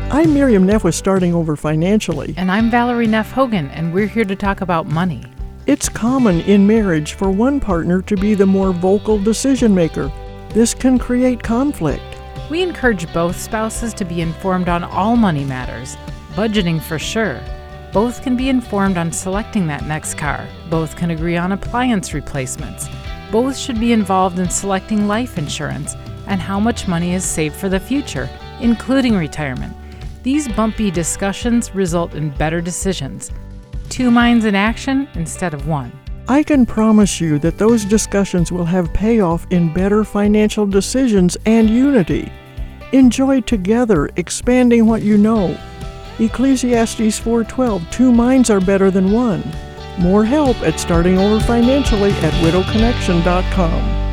I'm Miriam Neff with Starting Over Financially. And I'm Valerie Neff Hogan, and we're here to talk about money. It's common in marriage for one partner to be the more vocal decision maker. This can create conflict. We encourage both spouses to be informed on all money matters, budgeting for sure. Both can be informed on selecting that next car. Both can agree on appliance replacements. Both should be involved in selecting life insurance and how much money is saved for the future, including retirement. These bumpy discussions result in better decisions. Two minds in action instead of one. I can promise you that those discussions will have payoff in better financial decisions and unity. Enjoy together, expanding what you know. Ecclesiastes 4:12, 2 minds are better than one. More help at Starting Over Financially at widowconnection.com.